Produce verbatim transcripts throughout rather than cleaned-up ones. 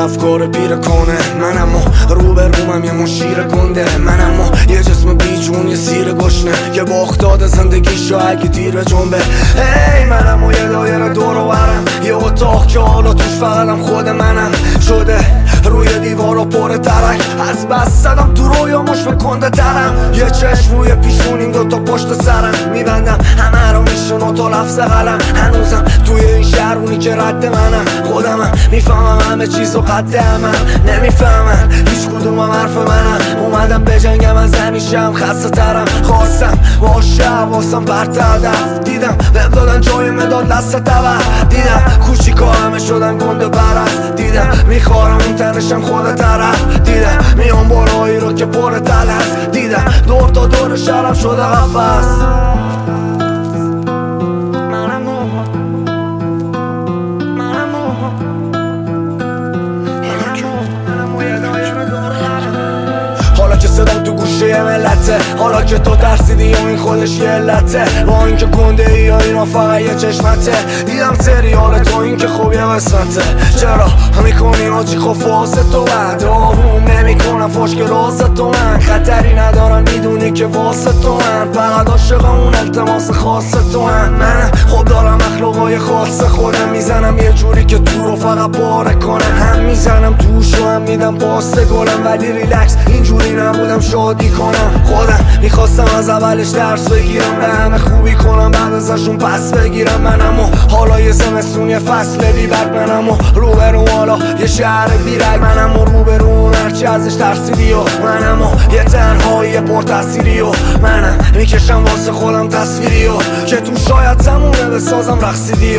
افکار پیر کنه. من اما رو به رومم یه مشیر گنده. من اما یه جسم بیجون، یه سیر گشنه که با اختاد زندگیشو اگه دیر جنبه. ای من اما یه دایره دور و برم، یه اتاق که حالا توش فقطم خود منم شده. روی دیوار و پر ترک از بس زدم تو رویاموش بکنده ترم. یه چشم روی پیشون، این دوتا پشت سرم میبندم همه رو میشون تا لفظ قلم. هنوزم توی این شهرونی که رد منم، خودمم میفهمم همه چیز و قد همم نمیفهمم هیچ کدومم حرف منم. اومدم بجنگم از همیشم خسته ترم، خواستم باشه حواسم برت هدف. دیدم بهم دادن جای مداد دست تبر. دیدم کوچیکا همه شدن گنده برست. دیدم میخوارم اون تنشم خود طرف. دیدم میان بالایی رو که پر تل هست. دیدم دور تا دور شهرم شده قفص. حالا که صدام تو گوشه ملته، حالا که تو ترسیدی و این خودش یه علته. با اینکه گنده ای یا اینا فقط یه چشمته. دیدم سریال تو این که خوب یه قسمته. چرا میکنی آجی خوف واسه تو بعد آروم نمیکنم فاش که راز تو من خطری ندارم میدونی که واسه تو من فقط عاشق اون التماس خاص تو من. من خب دارم اخلاقای خاص خودم، میزنم یه جوری که تو رو فقط پاره کنم. هم میزنم توش و هم میدم پاست گلم، ولی ریلکس اینجوری نبودم شادی کنم. خودم میخواستم از اولش درس بگیرم، به همه خوبی کنم بعد ازشون پس بگیرم. منم و حالا یه زمستون یه فصل بی برگ. منم و روبرو حالا یه شهر بیرگ. منم و روبرو هرچی ازش ترسیدی و منم و یه تنهایی پر تاثیری و منم میکشم واسه خودم تصویری و که تو شاید تمومه بسازم رقصیدی و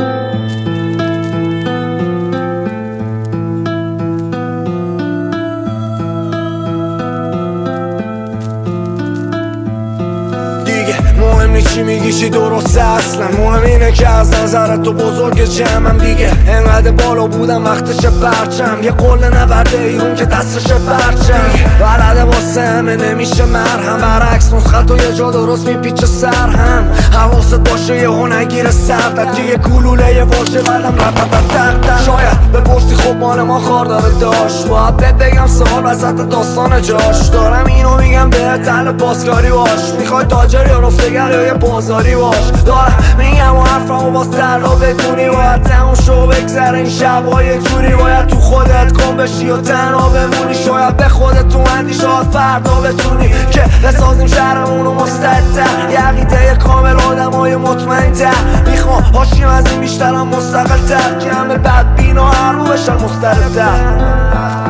مهم نی چی میگی چی درسته اصلا. مهم اینه که از نظرت تو بزرگ جمعم دیگه. انقدر بالا بودم وقتش پرچم، یه قول نورده ایرون که دستش پرچم. بلده واسه همه نمیشه مرهم، برعکس نسخت و یه جا درست میپیچه سر هم. حواست باشه یه هو نگیره سردت که یه گلوله یه واشه بردم رپپپتق. شاید بپرسی خب مال ما خار داره داشت، باید بهت بگم سوال وسط داستان جاش. دارم اینو میگم به تل پاسکاری باش، میخوای تاجر یا رفتگر یا یه بازاری باش. دارم میگم و حرفمو باز تر رو بدونی، باید تموم شو بگذره این شبا یه جوری. باید تو خودت کن بشی و تنها بمونی، شاید به خودت تو اندی شاید فردا بتونی که بسازیم شهرمونو مستعدتر. یه عقیده کامل آدمای مطمئن تر، میخوام هاشیم از این بیشترم مستقل تر که همه بدبین و هر رو بشن مسترد تر.